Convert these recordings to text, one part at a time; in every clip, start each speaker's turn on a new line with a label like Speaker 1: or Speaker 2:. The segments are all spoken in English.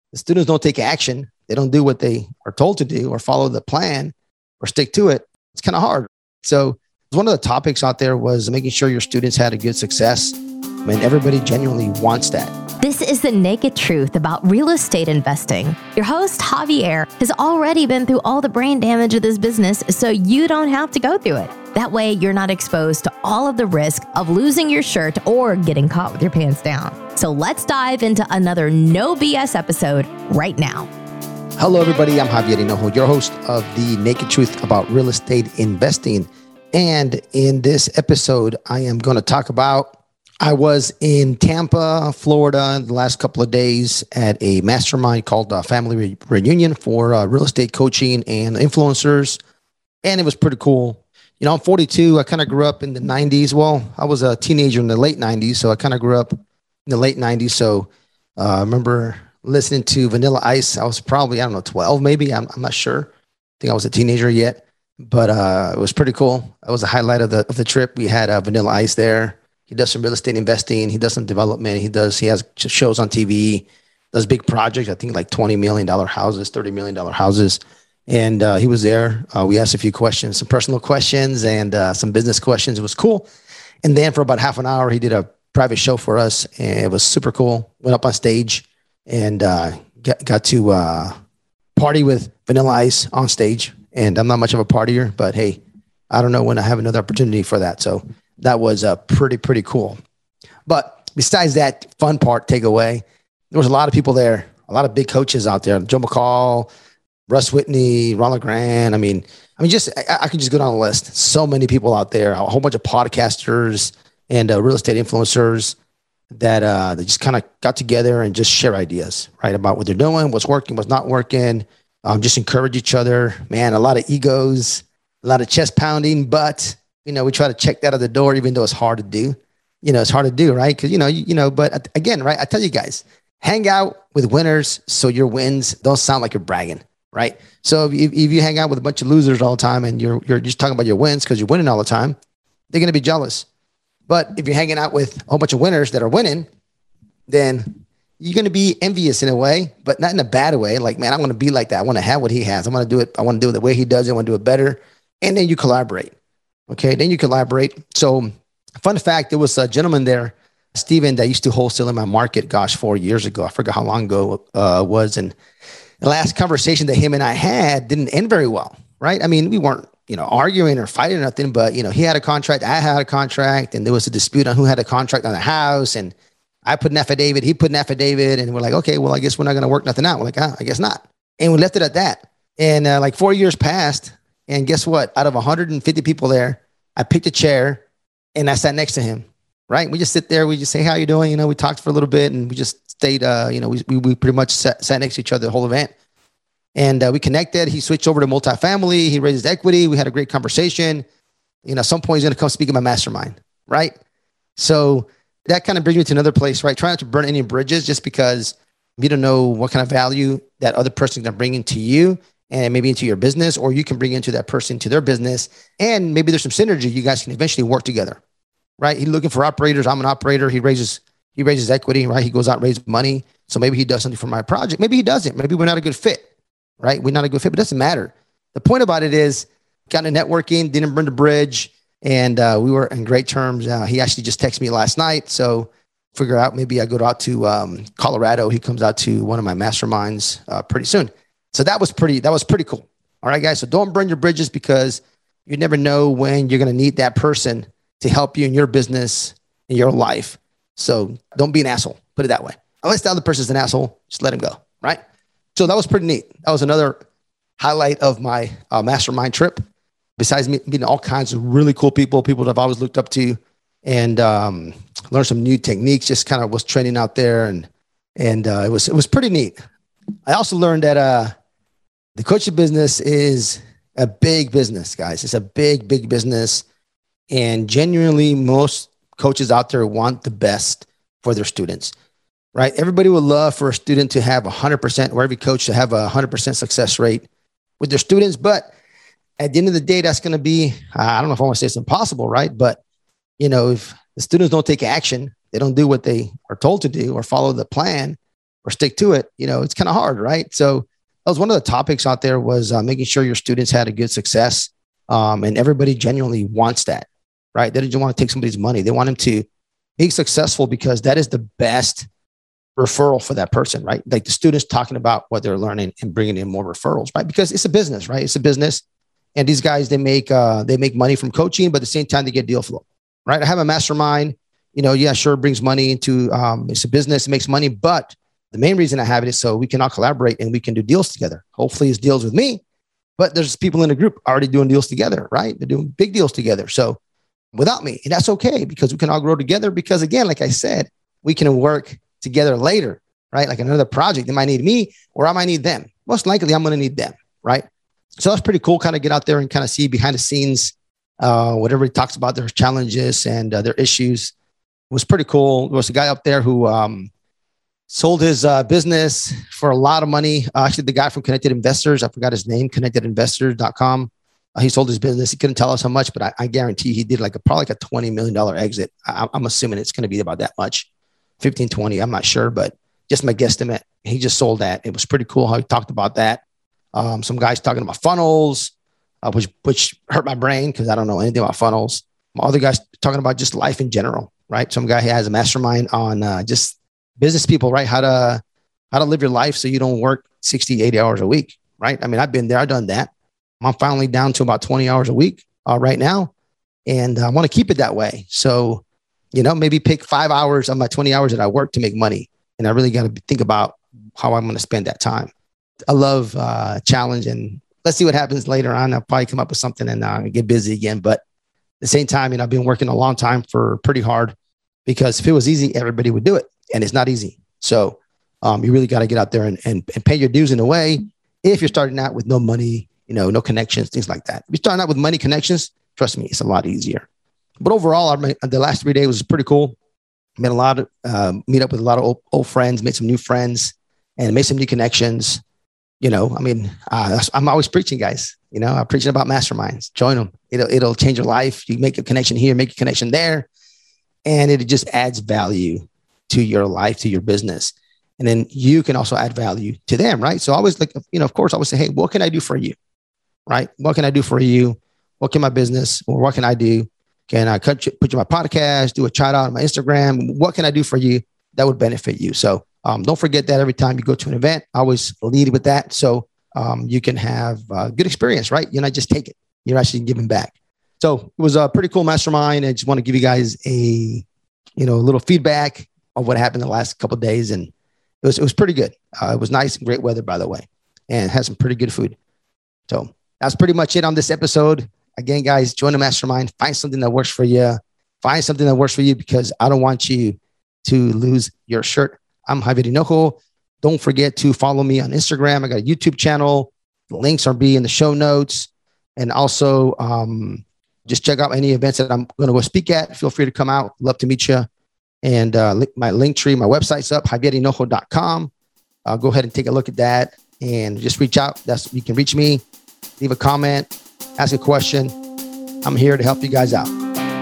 Speaker 1: the students don't take action, they don't do what they are told to do or follow the plan or stick to it, it's kind of hard. So one of the topics out there was making sure your students had a good success. I mean, everybody genuinely wants that.
Speaker 2: This is the naked truth about real estate investing. Your host, Javier, has already been through all the brain damage of this business, so you don't have to go through it. That way, you're not exposed to all of the risk of losing your shirt or getting caught with your pants down. So let's dive into another no BS episode right now.
Speaker 1: Hello, everybody. I'm Javier Hinojo, your host of the Naked Truth about real estate investing. And in this episode, I am going to talk about I was in Tampa, Florida, the last couple of days at a mastermind called Family Reunion for real estate coaching and influencers. And it was pretty cool. You know, I'm 42. I kind of grew up in the 90s. Well, I was a teenager in the late 90s. So I kind of grew up in the late 90s. So I remember listening to Vanilla Ice. I was probably, 12 maybe. I'm not sure. I think I was a teenager yet. But it was pretty cool. That was the highlight of the trip. We had Vanilla Ice there. He does some real estate investing. He does some development. He has shows on TV, does big projects. I think like $20 million houses, $30 million houses. And he was there. We asked a few questions, some personal questions and some business questions. It was cool. And then for about half an hour, he did a private show for us. And it was super cool. Went up on stage and got to party with Vanilla Ice on stage. And I'm not much of a partier, but hey, I don't know when I have another opportunity for that. So that was pretty cool. But besides that fun part takeaway, there was a lot of people there, a lot of big coaches out there. Joe McCall, Russ Whitney, Ron LeGrand. I mean, I could just go down the list. So many people out there, a whole bunch of podcasters and real estate influencers that they just kind of got together and just share ideas, right? About what they're doing, what's working, what's not working. Just encourage each other. Man, a lot of egos, a lot of chest pounding, but we try to check that at the door, even though it's hard to do. It's hard to do, right? Because, but again, right? I tell you guys, hang out with winners so your wins don't sound like you're bragging, right? So if you hang out with a bunch of losers all the time and you're just talking about your wins because you're winning all the time, they're going to be jealous. But if you're hanging out with a whole bunch of winners that are winning, then you're going to be envious in a way, but not in a bad way. Like, man, I want to be like that. I want to have what he has. I want to do it. I want to do it the way he does it. I want to do it better. And then you collaborate. Okay, then you collaborate. So, fun fact, there was a gentleman there, Steven, that used to wholesale in my market, 4 years ago. I forgot how long ago it was. And the last conversation that him and I had didn't end very well, right? I mean, we weren't, arguing or fighting or nothing, but, he had a contract, I had a contract, and there was a dispute on who had a contract on the house. And I put an affidavit, he put an affidavit, and we're like, okay, well, I guess we're not going to work nothing out. We're like, I guess not. And we left it at that. And 4 years passed. And guess what? Out of 150 people there, I picked a chair and I sat next to him, right? We just sit there. We just say, how you doing? We talked for a little bit and we just stayed, we pretty much sat next to each other the whole event. And we connected. He switched over to multifamily. He raised his equity. We had a great conversation. At some point he's going to come speak in my mastermind, right? So that kind of brings me to another place, right? Try not to burn any bridges just because you don't know what kind of value that other person is going to bring into you and maybe into your business, or you can bring into that person to their business. And maybe there's some synergy. You guys can eventually work together, right? He's looking for operators. I'm an operator. He raises equity, right? He goes out and raises money. So maybe he does something for my project. Maybe he doesn't. Maybe we're not a good fit, right? We're not a good fit, but it doesn't matter. The point about it is got into networking, didn't burn the bridge. And we were in great terms. He actually just texted me last night. So figure out, maybe I go out to Colorado. He comes out to one of my masterminds pretty soon. So that was pretty cool. All right, guys. So don't burn your bridges because you never know when you're going to need that person to help you in your business, in your life. So don't be an asshole. Put it that way. Unless the other person's an asshole, just let him go. Right. So that was pretty neat. That was another highlight of my mastermind trip. Besides meeting all kinds of really cool people that I've always looked up to, and learned some new techniques. Just kind of was training out there, and it was pretty neat. I also learned that the coaching business is a big business, guys. It's a big business. And genuinely, most coaches out there want the best for their students, right? Everybody would love for a student to have 100%, or every coach to have 100% success rate with their students. But at the end of the day, that's going to be, I don't know if I want to say it's impossible, right? But, if the students don't take action, they don't do what they are told to do or follow the plan or stick to it, it's kind of hard, right? So that was one of the topics out there was making sure your students had a good success. And everybody genuinely wants that, right? They don't want to take somebody's money. They want them to be successful because that is the best referral for that person, right? Like the students talking about what they're learning and bringing in more referrals, right? Because it's a business, right? It's a business. And these guys, they make money from coaching, but at the same time, they get deal flow, right? I have a mastermind, sure, it brings money into, it's a business, it makes money, but the main reason I have it is so we can all collaborate and we can do deals together. Hopefully it's deals with me, but there's people in the group already doing deals together, right? They're doing big deals together. So without me, and that's okay because we can all grow together because again, like I said, we can work together later, right? Like another project, they might need me or I might need them. Most likely I'm going to need them, right? So that's pretty cool. Kind of get out there and kind of see behind the scenes, what everybody talks about their challenges and their issues. It was pretty cool. There was a guy up there who sold his business for a lot of money. Actually, the guy from Connected Investors, I forgot his name, connectedinvestors.com. He sold his business. He couldn't tell us how much, but I guarantee he did probably a $20 million exit. I'm assuming it's going to be about that much, 15, 20. I'm not sure, but just my guesstimate. He just sold that. It was pretty cool how he talked about that. Some guys talking about funnels, which hurt my brain because I don't know anything about funnels. Other guys talking about just life in general, right? Some guy has a mastermind on just business people, right? How to live your life so you don't work 60, 80 hours a week, right? I mean, I've been there, I've done that. I'm finally down to about 20 hours a week right now. And I want to keep it that way. So, maybe pick 5 hours of my 20 hours that I work to make money. And I really got to think about how I'm going to spend that time. I love challenge and let's see what happens later on. I'll probably come up with something and get busy again. But at the same time, I've been working a long time for pretty hard because if it was easy, everybody would do it. And it's not easy. So you really got to get out there and pay your dues in a way. If you're starting out with no money, no connections, things like that. If you're starting out with money connections, trust me, it's a lot easier. But overall, the last 3 days was pretty cool. Met a lot of, meet up with a lot of old friends, made some new friends and made some new connections. I'm always preaching, guys. I'm preaching about masterminds. Join them. It'll change your life. You make a connection here, make a connection there. And it just adds value to your life, to your business. And then you can also add value to them, right? So I always of course, I always say, hey, what can I do for you? Right? What can I do for you? What can my business, or what can I do? Can I put you on my podcast, do a shout out on my Instagram? What can I do for you that would benefit you? So don't forget that every time you go to an event, I always lead with that. So you can have a good experience, right? You're not just take it. You're actually giving back. So it was a pretty cool mastermind. I just want to give you guys a little feedback of what happened the last couple of days. And it was pretty good. It was nice and great weather, by the way, and had some pretty good food. So that's pretty much it on this episode. Again, guys, join the mastermind. Find something that works for you. Find something that works for you because I don't want you to lose your shirt. I'm Javier Hinojo. Don't forget to follow me on Instagram. I got a YouTube channel. The links are in the show notes. And also just check out any events that I'm going to go speak at. Feel free to come out. Love to meet you. And my link tree, my website's up, javierhinojo.com. Go ahead and take a look at that and just reach out. You can reach me, leave a comment, ask a question. I'm here to help you guys out.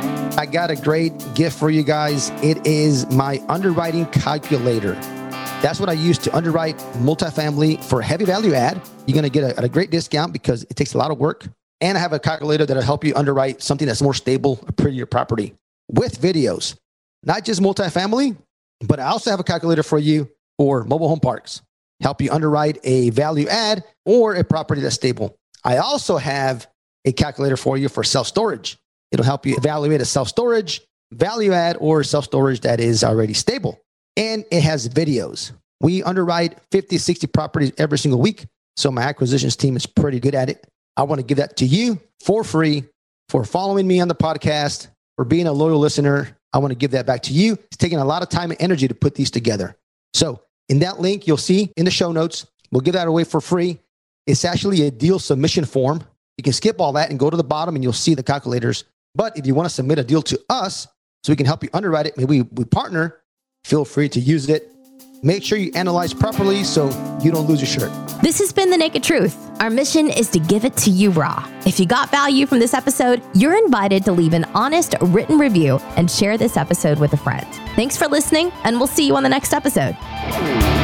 Speaker 1: I got a great gift for you guys. It is my underwriting calculator. That's what I use to underwrite multifamily for a heavy value add. You're going to get a great discount because it takes a lot of work. And I have a calculator that'll help you underwrite something that's more stable, a prettier property with videos. Not just multifamily, but I also have a calculator for you for mobile home parks. Help you underwrite a value add or a property that's stable. I also have a calculator for you for self-storage. It'll help you evaluate a self-storage, value add, or self-storage that is already stable. And it has videos. We underwrite 50, 60 properties every single week. So my acquisitions team is pretty good at it. I want to give that to you for free for following me on the podcast, for being a loyal listener. I want to give that back to you. It's taking a lot of time and energy to put these together. So in that link, you'll see in the show notes, we'll give that away for free. It's actually a deal submission form. You can skip all that and go to the bottom and you'll see the calculators. But if you want to submit a deal to us so we can help you underwrite it, maybe we partner, feel free to use it. Make sure you analyze properly so you don't lose your shirt.
Speaker 2: This has been The Naked Truth. Our mission is to give it to you raw. If you got value from this episode, you're invited to leave an honest written review and share this episode with a friend. Thanks for listening, and we'll see you on the next episode.